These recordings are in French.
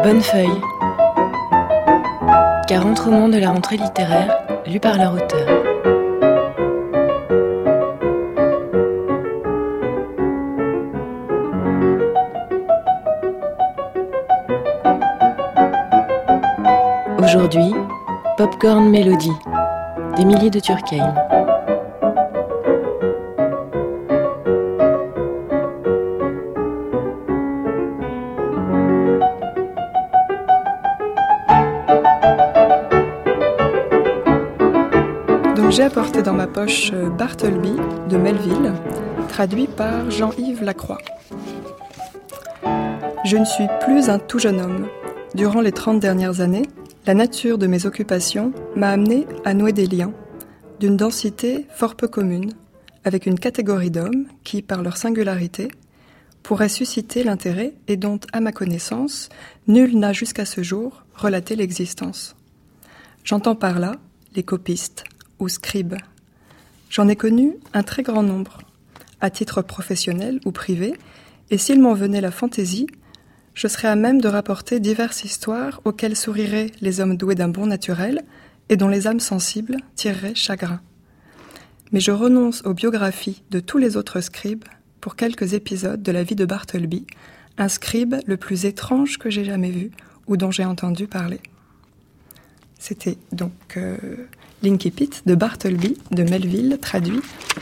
bonnes feuilles. 40 romans de la rentrée littéraire, lus par leur auteur. Aujourd'hui, Popcorn Melody, d'Émilie de Turckheim. J'ai apporté dans ma poche Bartleby de Melville, traduit par Jean-Yves Lacroix. Je ne suis plus un tout jeune homme. Durant les 30 dernières années, la nature de mes occupations m'a amené à nouer des liens, d'une densité fort peu commune, avec une catégorie d'hommes qui, par leur singularité, pourraient susciter l'intérêt et dont, à ma connaissance, nul n'a jusqu'à ce jour relaté l'existence. J'entends par là les copistes, ou scribes. J'en ai connu un très grand nombre, à titre professionnel ou privé, et s'il m'en venait la fantaisie, je serais à même de rapporter diverses histoires auxquelles souriraient les hommes doués d'un bon naturel et dont les âmes sensibles tireraient chagrin. Mais je renonce aux biographies de tous les autres scribes pour quelques épisodes de la vie de Bartleby, un scribe le plus étrange que j'ai jamais vu ou dont j'ai entendu parler. C'était donc l'Incipit de Bartleby de Melville, traduit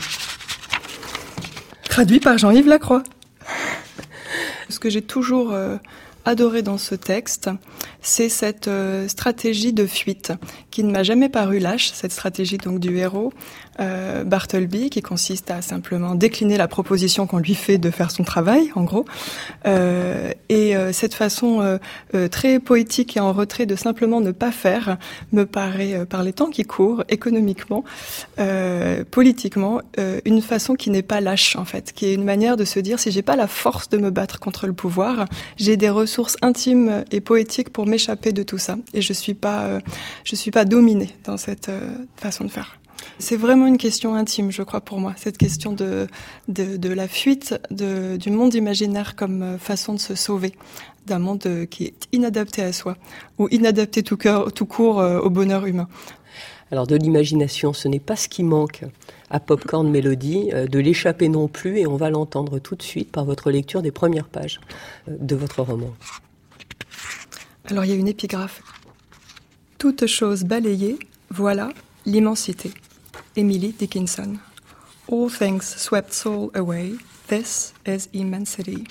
par Jean-Yves Lacroix. Ce que j'ai toujours adoré dans ce texte, c'est cette stratégie de fuite qui ne m'a jamais paru lâche, cette stratégie donc du héros Bartleby, qui consiste à simplement décliner la proposition qu'on lui fait de faire son travail, en gros, et cette façon très poétique et en retrait de simplement ne pas faire me paraît, par les temps qui courent, économiquement, politiquement, une façon qui n'est pas lâche en fait, qui est une manière de se dire si j'ai pas la force de me battre contre le pouvoir, j'ai des ressources intimes et poétiques pour m'échapper de tout ça, et je suis pas dominée dans cette façon de faire. C'est vraiment une question intime, je crois, pour moi, cette question de la fuite du monde imaginaire comme façon de se sauver d'un monde qui est inadapté à soi, ou inadapté tout court au bonheur humain. Alors de l'imagination, ce n'est pas ce qui manque à Popcorn Melody, de l'échapper non plus, et on va l'entendre tout de suite par votre lecture des premières pages de votre roman. Alors il y a une épigraphe. Toute chose balayée, voilà l'immensité. Emily Dickinson. All things swept soul away, this is immensity.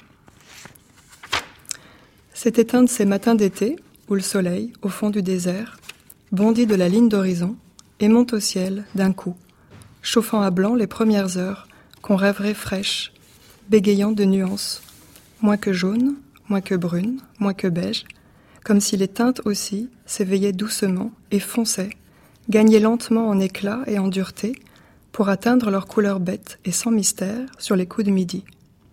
C'était un de ces matins d'été où le soleil, au fond du désert, bondit de la ligne d'horizon et monte au ciel d'un coup, chauffant à blanc les premières heures qu'on rêverait fraîches, bégayant de nuances, moins que jaune, moins que brune, moins que beige, comme si les teintes aussi s'éveillaient doucement et fonçaient, gagnaient lentement en éclat et en dureté pour atteindre leur couleur bête et sans mystère sur les coups de midi.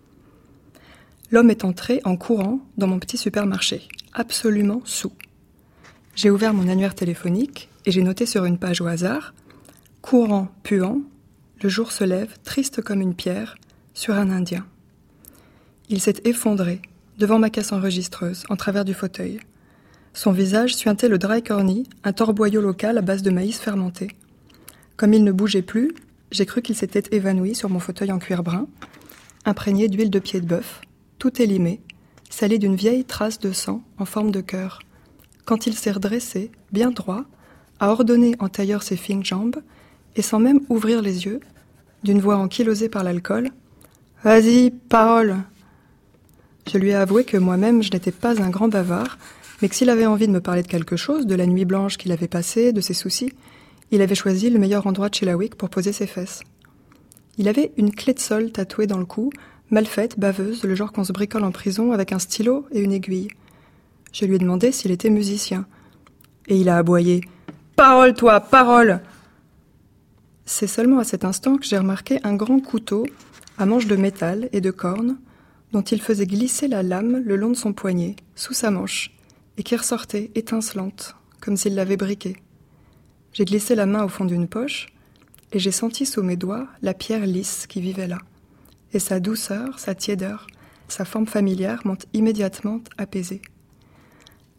L'homme est entré en courant dans mon petit supermarché, absolument saoul. J'ai ouvert mon annuaire téléphonique et j'ai noté sur une page au hasard « Courant puant, le jour se lève triste comme une pierre sur un Indien ». Il s'est effondré devant ma caisse enregistreuse en travers du fauteuil. Son visage suintait le dry corny, un torboyau local à base de maïs fermenté. Comme il ne bougeait plus, j'ai cru qu'il s'était évanoui sur mon fauteuil en cuir brun, imprégné d'huile de pied de bœuf, tout élimé, salé d'une vieille trace de sang en forme de cœur. Quand il s'est redressé, bien droit, a ordonné en tailleur ses fines jambes, et sans même ouvrir les yeux, d'une voix ankylosée par l'alcool, « Vas-y, parole !» Je lui ai avoué que moi-même je n'étais pas un grand bavard, mais que s'il avait envie de me parler de quelque chose, de la nuit blanche qu'il avait passée, de ses soucis, il avait choisi le meilleur endroit de Chelawick pour poser ses fesses. Il avait une clé de sol tatouée dans le cou, mal faite, baveuse, le genre qu'on se bricole en prison avec un stylo et une aiguille. Je lui ai demandé s'il était musicien. Et il a aboyé « Parole, toi, parole !» C'est seulement à cet instant que j'ai remarqué un grand couteau à manche de métal et de corne dont il faisait glisser la lame le long de son poignet, sous sa manche, et qui ressortait étincelante, comme s'il l'avait briquée. J'ai glissé la main au fond d'une poche, et j'ai senti sous mes doigts la pierre lisse qui vivait là. Et sa douceur, sa tiédeur, sa forme familière m'ont immédiatement apaisée.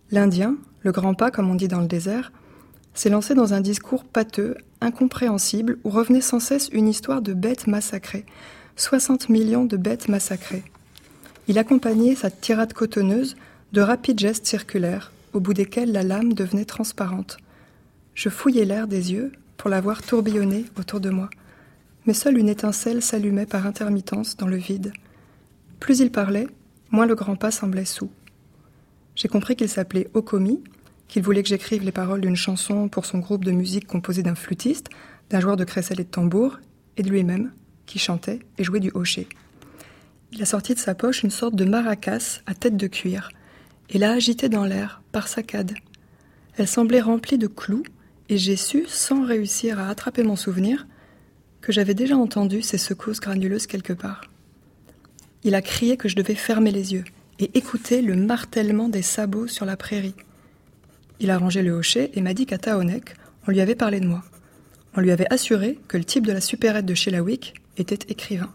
L'Indien, le grand pas comme on dit dans le désert, s'est lancé dans un discours pâteux, incompréhensible, où revenait sans cesse une histoire de bêtes massacrées. 60 millions de bêtes massacrées. Il accompagnait sa tirade cotonneuse de rapides gestes circulaires, au bout desquels la lame devenait transparente. Je fouillais l'air des yeux pour la voir tourbillonner autour de moi, mais seule une étincelle s'allumait par intermittence dans le vide. Plus il parlait, moins le grand pas semblait soûl. J'ai compris qu'il s'appelait Okomi, qu'il voulait que j'écrive les paroles d'une chanson pour son groupe de musique composé d'un flûtiste, d'un joueur de crécelle et de tambour, et de lui-même, qui chantait et jouait du hoché. Il a sorti de sa poche une sorte de maracas à tête de cuir, et l'a agitée dans l'air, par saccades. Elle semblait remplie de clous, et j'ai su, sans réussir à attraper mon souvenir, que j'avais déjà entendu ces secousses granuleuses quelque part. Il a crié que je devais fermer les yeux et écouter le martèlement des sabots sur la prairie. Il a rangé le hoché et m'a dit qu'à Taonek, on lui avait parlé de moi. On lui avait assuré que le type de la supérette de Chelawik était écrivain.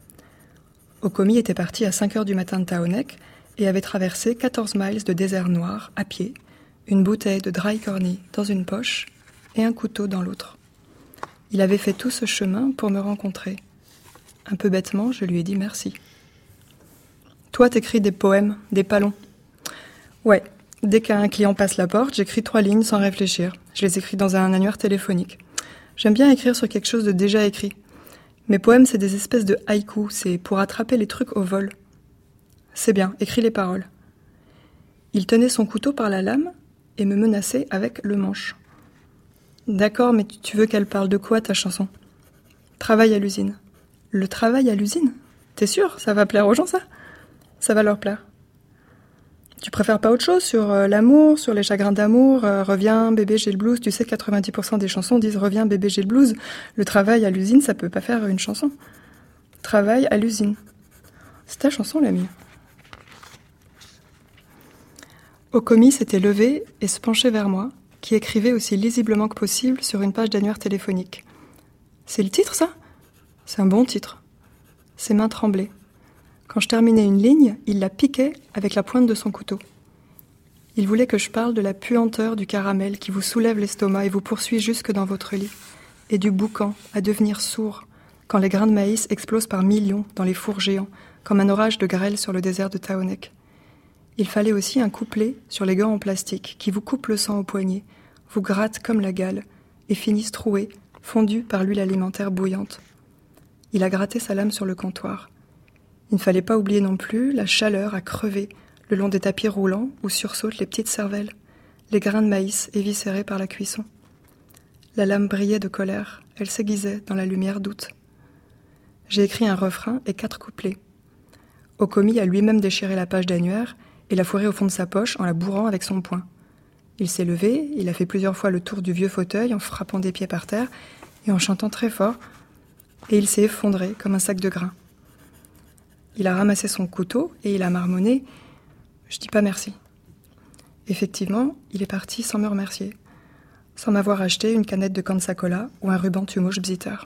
Okomi était parti à 5 heures du matin de Taonek et avait traversé 14 miles de désert noir à pied, une bouteille de dry corny dans une poche et un couteau dans l'autre. Il avait fait tout ce chemin pour me rencontrer. Un peu bêtement, je lui ai dit merci. Toi, t'écris des poèmes, des palons. Ouais, dès qu'un client passe la porte, j'écris 3 lignes sans réfléchir. Je les écris dans un annuaire téléphonique. J'aime bien écrire sur quelque chose de déjà écrit. Mes poèmes, c'est des espèces de haïkus, c'est pour attraper les trucs au vol. C'est bien, écris les paroles. Il tenait son couteau par la lame et me menaçait avec le manche. D'accord, mais tu veux qu'elle parle de quoi, ta chanson ? Travail à l'usine. Le travail à l'usine ? T'es sûr ? Ça va plaire aux gens, ça ? Ça va leur plaire. Tu préfères pas autre chose sur l'amour, sur les chagrins d'amour, reviens bébé j'ai le blues, tu sais 90% des chansons disent reviens bébé j'ai le blues. Le travail à l'usine, ça peut pas faire une chanson. Travail à l'usine. C'est ta chanson, l'ami. Okomi s'était levé et se penchait vers moi, qui écrivait aussi lisiblement que possible sur une page d'annuaire téléphonique. C'est le titre, ça ? C'est un bon titre. Ses mains tremblaient. Quand je terminais une ligne, il la piquait avec la pointe de son couteau. Il voulait que je parle de la puanteur du caramel qui vous soulève l'estomac et vous poursuit jusque dans votre lit, et du boucan à devenir sourd quand les grains de maïs explosent par millions dans les fours géants, comme un orage de grêle sur le désert de Taonek. Il fallait aussi un couplet sur les gants en plastique qui vous coupent le sang au poignet, vous grattent comme la gale et finissent troués, fondus par l'huile alimentaire bouillante. Il a gratté sa lame sur le comptoir. Il ne fallait pas oublier non plus la chaleur à crever le long des tapis roulants où sursautent les petites cervelles, les grains de maïs éviscérés par la cuisson. La lame brillait de colère, elle s'aiguisait dans la lumière d'août. J'ai écrit un refrain et 4 couplets. Okomi a lui-même déchiré la page d'annuaire et l'a fourrée au fond de sa poche en la bourrant avec son poing. Il s'est levé, il a fait plusieurs fois le tour du vieux fauteuil en frappant des pieds par terre et en chantant très fort, et il s'est effondré comme un sac de grains. Il a ramassé son couteau et il a marmonné « Je dis pas merci ». Effectivement, il est parti sans me remercier, sans m'avoir acheté une canette de Kansa-Cola ou un ruban Tumouche Bzitter.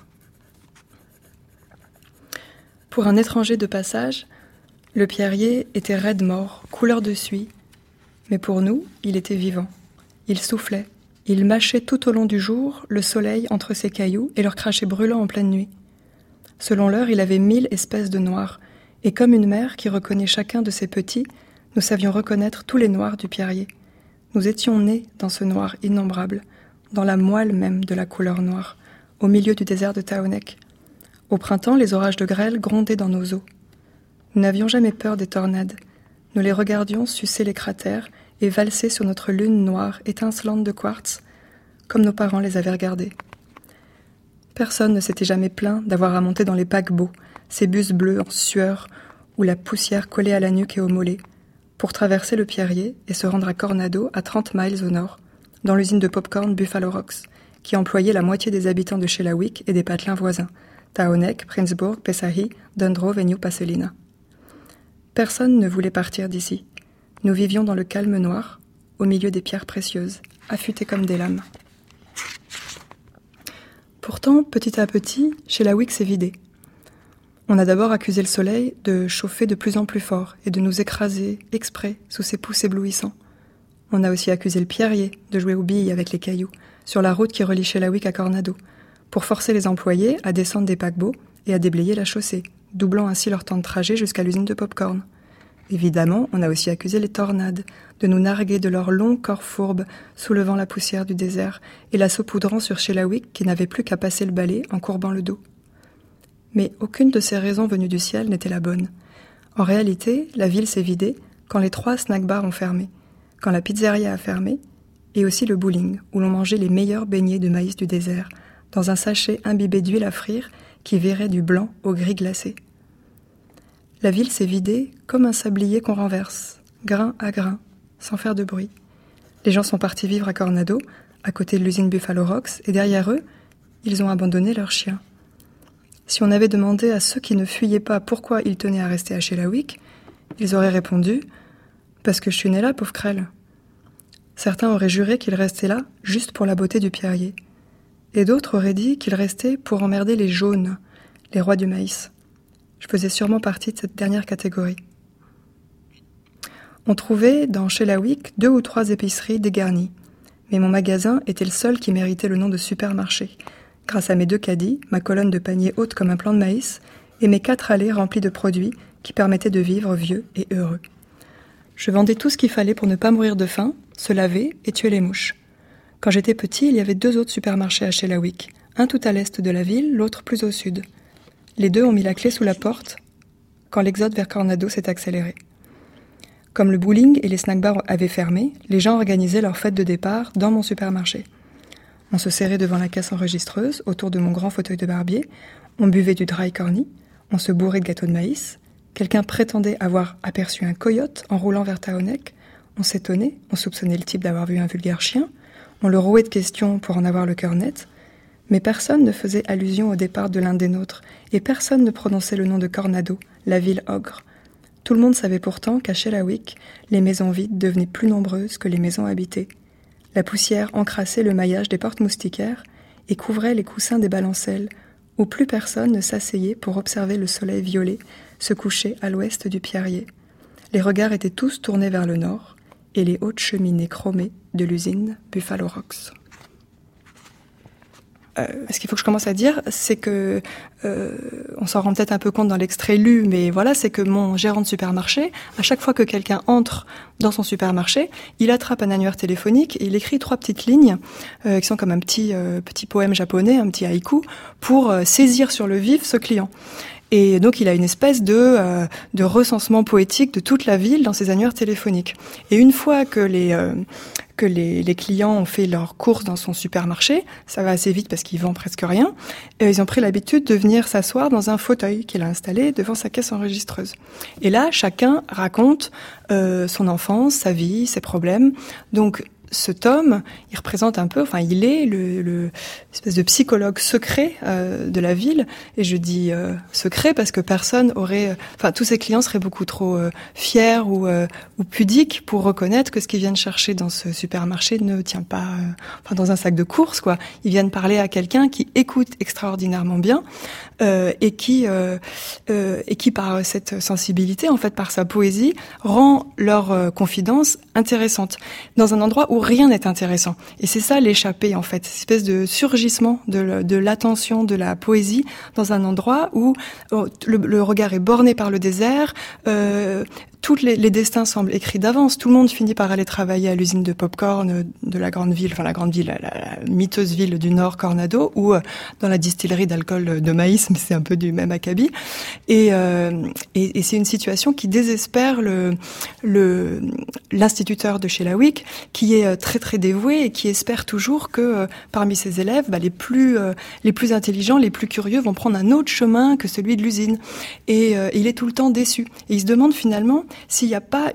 Pour un étranger de passage, le pierrier était raide mort, couleur de suie, mais pour nous, il était vivant. Il soufflait, il mâchait tout au long du jour le soleil entre ses cailloux et leur crachait brûlant en pleine nuit. Selon l'heure, il avait 1000 espèces de noirs, et comme une mère qui reconnaît chacun de ses petits, nous savions reconnaître tous les noirs du pierrier. Nous étions nés dans ce noir innombrable, dans la moelle même de la couleur noire, au milieu du désert de Taonek. Au printemps, les orages de grêle grondaient dans nos eaux. Nous n'avions jamais peur des tornades. Nous les regardions sucer les cratères et valser sur notre lune noire étincelante de quartz, comme nos parents les avaient regardés. Personne ne s'était jamais plaint d'avoir à monter dans les paquebots, ces bus bleus en sueur, où la poussière collait à la nuque et aux mollets, pour traverser le pierrier et se rendre à Coronado, à 30 miles au nord, dans l'usine de popcorn Buffalo Rocks, qui employait la moitié des habitants de Chelawik et des patelins voisins, Taonek, Princeburg, Pesahi, Dundrove et New Pasolina. Personne ne voulait partir d'ici. Nous vivions dans le calme noir, au milieu des pierres précieuses, affûtées comme des lames. Pourtant, petit à petit, Chelawik s'est vidé. On a d'abord accusé le soleil de chauffer de plus en plus fort et de nous écraser exprès sous ses pouces éblouissants. On a aussi accusé le pierrier de jouer aux billes avec les cailloux, sur la route qui relie Schelawick à Cornado, pour forcer les employés à descendre des paquebots et à déblayer la chaussée, doublant ainsi leur temps de trajet jusqu'à l'usine de pop-corn. Évidemment, on a aussi accusé les tornades de nous narguer de leurs longs corps fourbes, soulevant la poussière du désert et la saupoudrant sur Schelawick qui n'avait plus qu'à passer le balai en courbant le dos. Mais aucune de ces raisons venues du ciel n'était la bonne. En réalité, la ville s'est vidée quand les 3 snack-bars ont fermé, quand la pizzeria a fermé, et aussi le bowling, où l'on mangeait les meilleurs beignets de maïs du désert, dans un sachet imbibé d'huile à frire qui virait du blanc au gris glacé. La ville s'est vidée comme un sablier qu'on renverse, grain à grain, sans faire de bruit. Les gens sont partis vivre à Cornado, à côté de l'usine Buffalo Rocks, et derrière eux, ils ont abandonné leurs chiens. Si on avait demandé à ceux qui ne fuyaient pas pourquoi ils tenaient à rester à Schelawick, ils auraient répondu « Parce que je suis né là, pauvre crêle ». Certains auraient juré qu'ils restaient là juste pour la beauté du pierrier. Et d'autres auraient dit qu'ils restaient pour emmerder les jaunes, les rois du maïs. Je faisais sûrement partie de cette dernière catégorie. On trouvait dans Schelawick 2 ou 3 épiceries dégarnies, mais mon magasin était le seul qui méritait le nom de supermarché, grâce à mes 2 caddies, ma colonne de panier haute comme un plant de maïs, et mes 4 allées remplies de produits qui permettaient de vivre vieux et heureux. Je vendais tout ce qu'il fallait pour ne pas mourir de faim, se laver et tuer les mouches. Quand j'étais petit, il y avait 2 autres supermarchés à Schelawick, un tout à l'est de la ville, l'autre plus au sud. Les 2 ont mis la clé sous la porte quand l'exode vers Cornado s'est accéléré. Comme le bowling et les snack-bars avaient fermé, les gens organisaient leur fête de départ dans mon supermarché. On se serrait devant la caisse enregistreuse, autour de mon grand fauteuil de barbier, on buvait du dry corny, on se bourrait de gâteaux de maïs, quelqu'un prétendait avoir aperçu un coyote en roulant vers Taonek, on s'étonnait, on soupçonnait le type d'avoir vu un vulgaire chien, on le rouait de questions pour en avoir le cœur net, mais personne ne faisait allusion au départ de l'un des nôtres, et personne ne prononçait le nom de Cornado, la ville ogre. Tout le monde savait pourtant qu'à Schelawick, les maisons vides devenaient plus nombreuses que les maisons habitées. La poussière encrassait le maillage des portes moustiquaires et couvrait les coussins des balancelles, où plus personne ne s'asseyait pour observer le soleil violet se coucher à l'ouest du pierrier. Les regards étaient tous tournés vers le nord et les hautes cheminées chromées de l'usine Buffalo Rocks. Ce qu'il faut que je commence à dire, c'est que on s'en rend peut-être un peu compte dans l'extrait lu, mais voilà, c'est que mon gérant de supermarché, à chaque fois que quelqu'un entre dans son supermarché, il attrape un annuaire téléphonique et il écrit 3 petites lignes qui sont comme un petit poème japonais, un petit haïku, pour saisir sur le vif ce client. Et donc, il a une espèce de recensement poétique de toute la ville dans ses annuaires téléphoniques. Et une fois que les clients ont fait leurs courses dans son supermarché, ça va assez vite parce qu'il vend presque rien, ils ont pris l'habitude de venir s'asseoir dans un fauteuil qu'il a installé devant sa caisse enregistreuse. Et là, chacun raconte son enfance, sa vie, ses problèmes. Donc, ce tome, il représente un peu, enfin, il est le espèce de psychologue secret de la ville. Et je dis secret parce que personne aurait, enfin, tous ses clients seraient beaucoup trop fiers ou pudiques pour reconnaître que ce qu'ils viennent chercher dans ce supermarché ne tient pas, enfin, dans un sac de courses, quoi. Ils viennent parler à quelqu'un qui écoute extraordinairement bien et qui par cette sensibilité, en fait, par sa poésie, rend leur confidence intéressante dans un endroit où rien n'est intéressant. Et c'est ça l'échappée, en fait, cette espèce de surgissement de l'attention, de la poésie, dans un endroit où le regard est borné par le désert, tous les destins semblent écrits d'avance. Tout le monde finit par aller travailler à l'usine de pop-corn de la grande ville, la miteuse ville du Nord, Cornado, ou dans la distillerie d'alcool de maïs, mais c'est un peu du même acabit. Et c'est une situation qui désespère l'instituteur de Schelawick, qui est très très dévoué et qui espère toujours que parmi ses élèves, les plus intelligents, les plus curieux vont prendre un autre chemin que celui de l'usine. Et il est tout le temps déçu. Et il se demande finalement s'il n'y a pas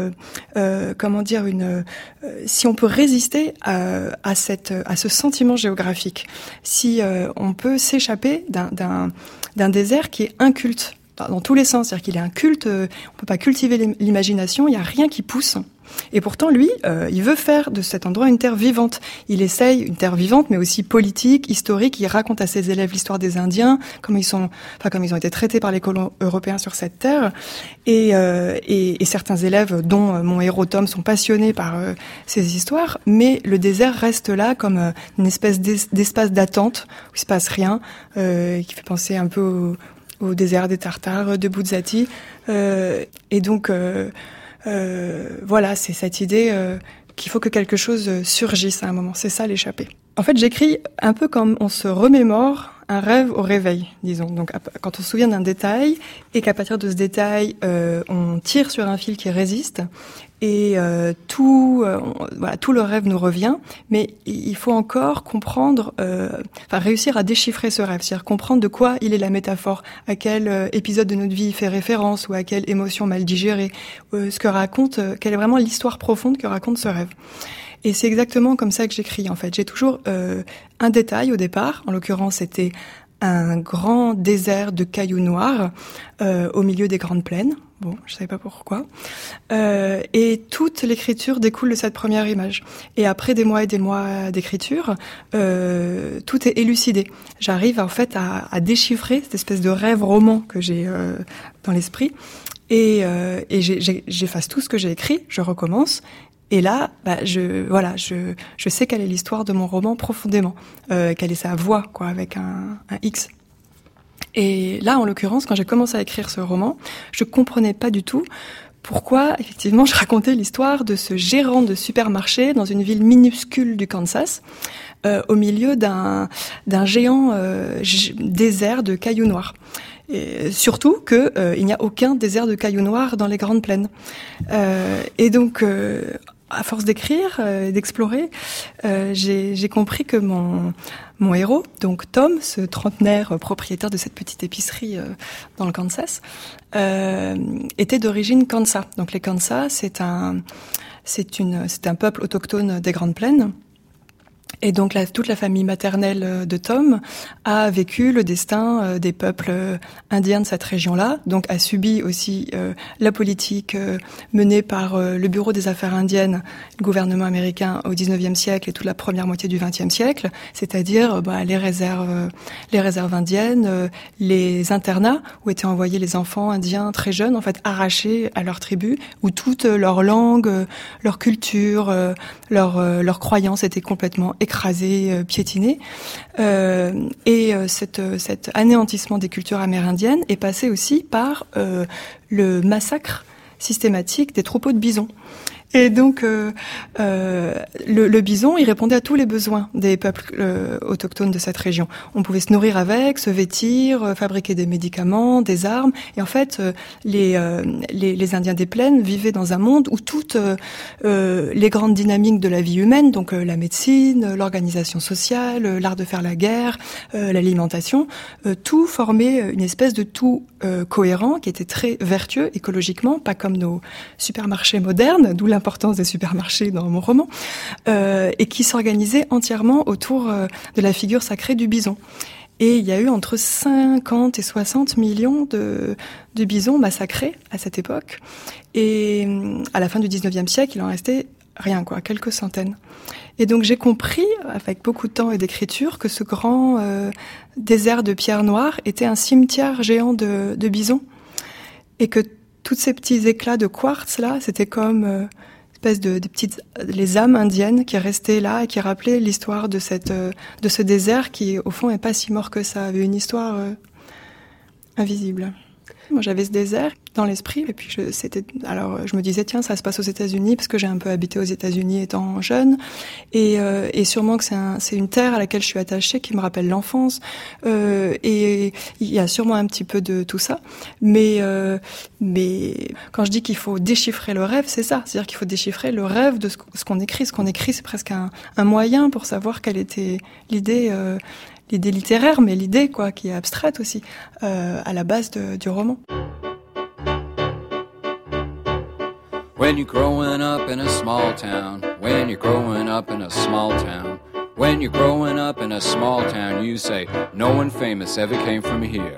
si on peut résister à ce sentiment géographique, si on peut s'échapper d'un désert qui est inculte dans tous les sens, c'est-à-dire qu'il est inculte, on peut pas cultiver l'imagination, il y a rien qui pousse. Et pourtant, lui, il veut faire de cet endroit une terre vivante. Il essaye une terre vivante, mais aussi politique, historique. Il raconte à ses élèves l'histoire des Indiens, comme ils ont été traités par les colons européens sur cette terre. Et certains élèves, dont mon héros Tom, sont passionnés par ces histoires. Mais le désert reste là comme une espèce d'espace d'attente où il se passe rien, qui fait penser un peu au désert des Tartares de Buzzati. Et donc voilà, c'est cette idée qu'il faut que quelque chose surgisse à un moment. C'est ça, l'échappée. En fait, j'écris un peu comme on se remémore un rêve au réveil, disons. Donc, quand on se souvient d'un détail et qu'à partir de ce détail, on tire sur un fil qui résiste et tout le rêve nous revient. Mais il faut encore comprendre, réussir à déchiffrer ce rêve, c'est-à-dire comprendre de quoi il est la métaphore, à quel épisode de notre vie il fait référence ou à quelle émotion mal digérée, ce que raconte, quelle est vraiment l'histoire profonde que raconte ce rêve. Et c'est exactement comme ça que j'écris, en fait. J'ai toujours un détail au départ. En l'occurrence, c'était un grand désert de cailloux noirs au milieu des grandes plaines. Bon, je savais pas pourquoi. Et toute l'écriture découle de cette première image. Et après des mois et des mois d'écriture, tout est élucidé. J'arrive en fait à déchiffrer cette espèce de rêve roman que j'ai dans l'esprit. Et j'efface tout ce que j'ai écrit, je recommence. Et là, je sais quelle est l'histoire de mon roman profondément, quelle est sa voix, quoi, avec un X. Et là, en l'occurrence, quand j'ai commencé à écrire ce roman, je comprenais pas du tout pourquoi, effectivement, je racontais l'histoire de ce gérant de supermarché dans une ville minuscule du Kansas, au milieu d'un géant désert de cailloux noirs. Et surtout que il n'y a aucun désert de cailloux noirs dans les grandes plaines. Et donc, à force d'écrire, d'explorer, j'ai compris que mon héros, donc Tom, ce trentenaire propriétaire de cette petite épicerie dans le Kansas, était d'origine Kansa. Donc les Kansa, c'est un peuple autochtone des Grandes Plaines. Et donc toute la famille maternelle de Tom a vécu le destin des peuples indiens de cette région-là, donc a subi aussi la politique menée par le Bureau des Affaires indiennes, le gouvernement américain au XIXe siècle et toute la première moitié du XXe siècle, c'est-à-dire les réserves indiennes, les internats où étaient envoyés les enfants indiens très jeunes, en fait arrachés à leur tribu, où toute leur langue, leur culture, leur croyance était complètement écrasé, piétiné. Cet anéantissement des cultures amérindiennes est passé aussi par le massacre systématique des troupeaux de bisons. Et donc, le bison, il répondait à tous les besoins des peuples autochtones de cette région. On pouvait se nourrir avec, se vêtir, fabriquer des médicaments, des armes. Et en fait, les Indiens des plaines vivaient dans un monde où toutes les grandes dynamiques de la vie humaine, donc la médecine, l'organisation sociale, l'art de faire la guerre, l'alimentation, tout formait une espèce de tout cohérent qui était très vertueux écologiquement, pas comme nos supermarchés modernes, d'où l'importance des supermarchés dans mon roman, et qui s'organisait entièrement autour de la figure sacrée du bison. Et il y a eu entre 50 et 60 millions de bisons massacrés à cette époque. Et à la fin du 19e siècle, il en restait rien, quelques centaines. Et donc j'ai compris, avec beaucoup de temps et d'écriture, que ce grand désert de pierre noire était un cimetière géant de bisons. Et que tous ces petits éclats de quartz là, c'était comme espèce de petites les âmes indiennes qui restaient là et qui rappelaient l'histoire de ce désert qui au fond est pas si mort que ça, avait une histoire invisible. Moi j'avais ce désert dans l'esprit et puis je me disais tiens ça se passe aux États-Unis parce que j'ai un peu habité aux États-Unis étant jeune et sûrement que c'est une terre à laquelle je suis attachée qui me rappelle l'enfance et il y a sûrement un petit peu de tout ça mais quand je dis qu'il faut déchiffrer le rêve c'est ça, c'est-à-dire qu'il faut déchiffrer le rêve de ce qu'on écrit. Ce qu'on écrit c'est presque un moyen pour savoir quelle était l'idée littéraire, mais l'idée qui est abstraite aussi à la base du roman. When you're growing up in a small town, when you're growing up in a small town, when you're growing up in a small town, you say, no one famous ever came from here.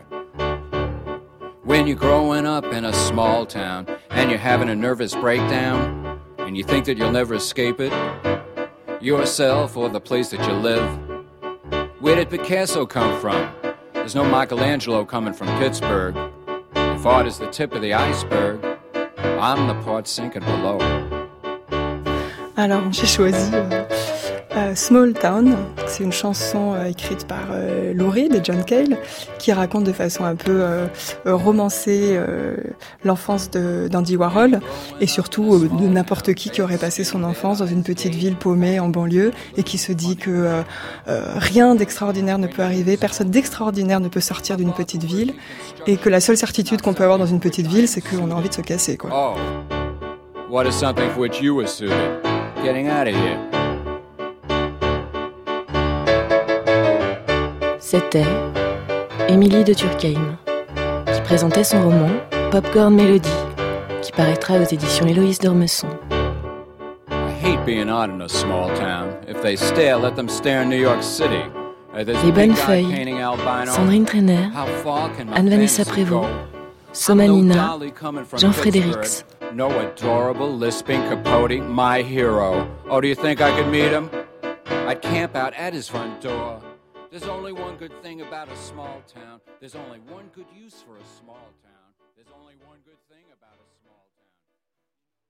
When you're growing up in a small town and you're having a nervous breakdown, and you think that you'll never escape it? Yourself or the place that you live? Where did Picasso come from? There's no Michelangelo coming from Pittsburgh. If art is the tip of the iceberg, I'm the part sinking below. Alors, j'ai choisi Small Town. C'est une chanson écrite par Lou Reed et John Cale qui raconte de façon un peu romancée l'enfance d'Andy Warhol et surtout de n'importe qui aurait passé son enfance dans une petite ville paumée en banlieue et qui se dit que rien d'extraordinaire ne peut arriver, personne d'extraordinaire ne peut sortir d'une petite ville et que la seule certitude qu'on peut avoir dans une petite ville, c'est qu'on a envie de se casser, quoi. Oh, what is something for which you were suited? Getting out of here. C'était Émilie de Turckheim, qui présentait son roman Popcorn Melody, qui paraîtra aux éditions Héloïse d'Ormesson. I hate being out in a small town. If they stare, let them stare in New York City. Les Bonnes Feuilles, Sandrine Trainer, Anne-Vanessa Prévost, Somanina, Jean Frédérix. No adorable lisping capote, my hero. Oh, do you think I could meet him? I'd camp out at his front door. There's only one good thing about a small town. There's only one good use for a small town. There's only one good thing about a